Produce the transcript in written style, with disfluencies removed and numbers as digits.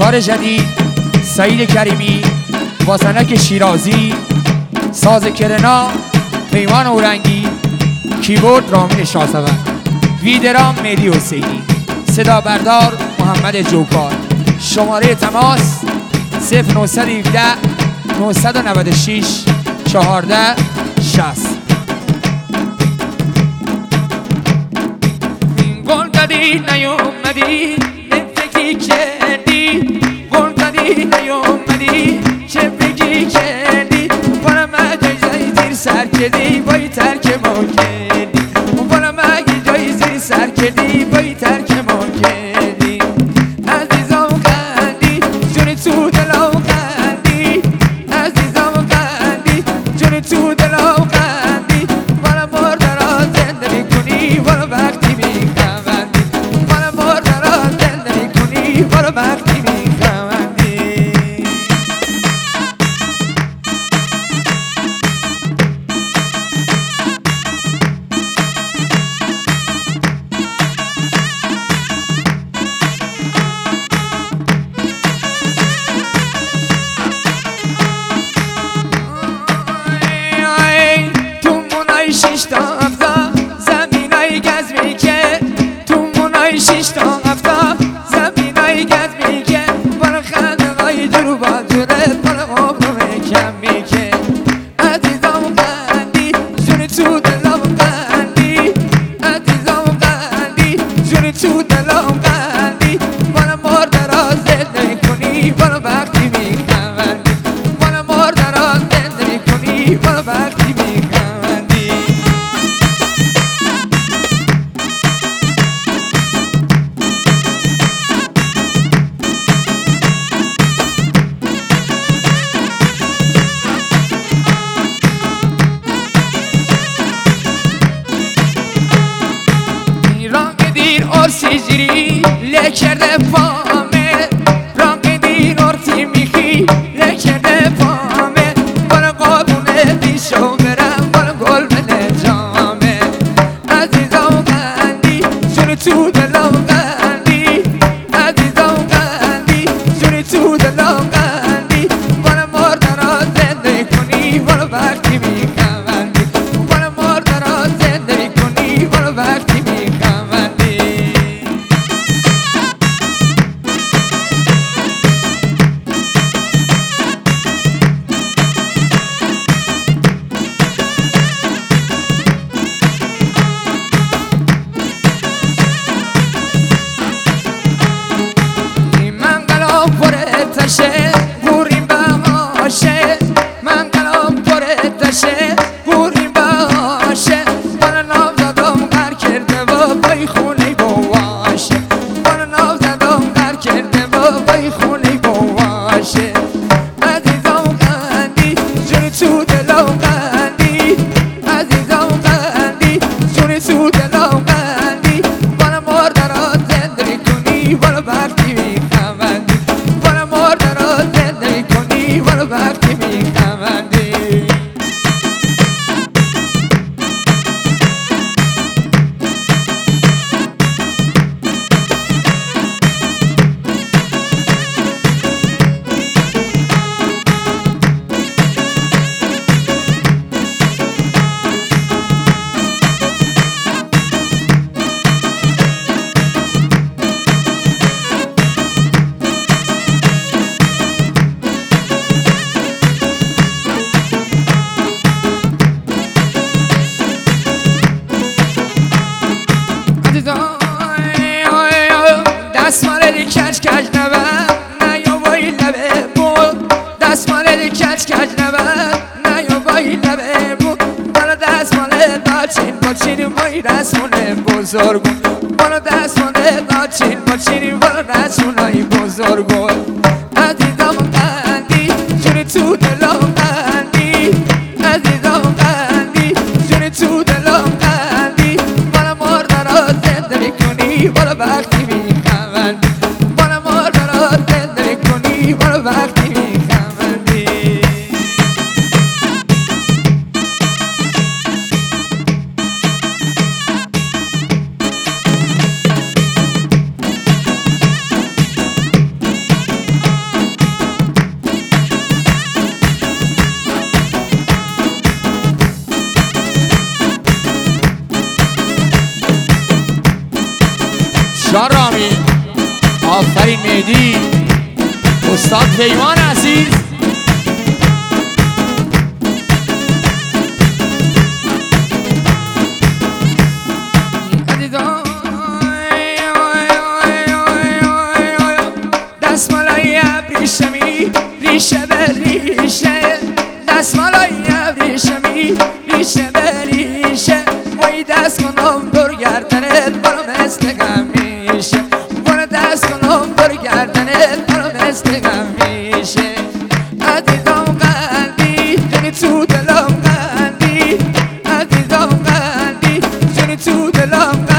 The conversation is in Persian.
کار جدید سعید کریمی، واسنک شیرازی، ساز کرنا پیمان اورنگی، کیبورد رامین شاسوند، ویدرام مهدی حسینی، صدا بردار محمد جوکار. شماره تماس 0917 996 14 60. گل دادی نیومدی به فکری کردی، گل دادی نیومدی چه فکری کردی، بالا مگه جایی زیر سر کردی بایی ترک ما کردی، بالا مگه جایی زیر سر کردی بایی ترک ما کردی. عزیزم قندی جون تو دلم قندی، عزیزم قندی جون تو دلم قندی، بالا مرد را زنده میکنی بالا وقتی میخوندی، بالا مرد را زنده میکنی بالا وقتی میخوندی. شش تا هفته زمینای گز میکه، تو مونای شش تا هفته زمینای گز میکه، برا خندقای درو با جورت برا خواب رو کم میکه. عزیزم قندی جون تو دلم قندی، عزیزم قندی جون تو دلم قندی، برا مرد را زنده کنی برا وقتی میخوندی، برا مرد را زنده کنی برا وقتی میخوندی. ارسی جیری لکرده پامه، رنگ دین ارسی میخی لکرده پامه، بالا قابونه دیشو برم بالا گل بده جامه. عزیزم قندی جون تو دلم قندی، عزیزم قندی جون تو دلم قندی، بالا مرد را زنده کنی بالا وقتی میخوندی، بالا مرد را زنده کنی بالا وقتی میخوندی. تشه بوریم به آشه، من قلم پره تشه بوریم به آشه، بالا ناو زدم غر کرده و بای خونه بواشه، بالا ناو زدم غر کرده و بای خونه بواشه. عزیزم قندی جون تو دلم قندی، عزیزم قندی جون تو دلم قندی، بالا مرد را زنده کنی بالا وقتی میخوندی، بالا مرد را زنده کنی بالا وقتی میخوندی. دستمال کج کج نبر نه یا بایی لبه بود، دستمال کج کج نبر نه یا بایی لبه بود، بالا دستمال داچین باچین بایی دستمال بزرگ، بالا دستمال داچین باچین بالا دستمالای بزرگ. عزیزم قندی جون تو دلم قندی، عزیزم قندی جون تو دلم قندی، بالا مرد را زنده کنی بالا وقتی میخوندی، بالا مرد را زنده کنی بالا وقتی میخوندی. قندی استاد پیمان عزیز دستمالای ابریشمی ریشه به ریشه دستمالای ابریشمی ریشه به ریشه وای دست کنم دور گردنت برو مثل همیشه برو دست کنم دور گردنت برو مثل همیشه عزیزم قندی جونی تو دلم قندی عزیزم قندی جونی تو دلم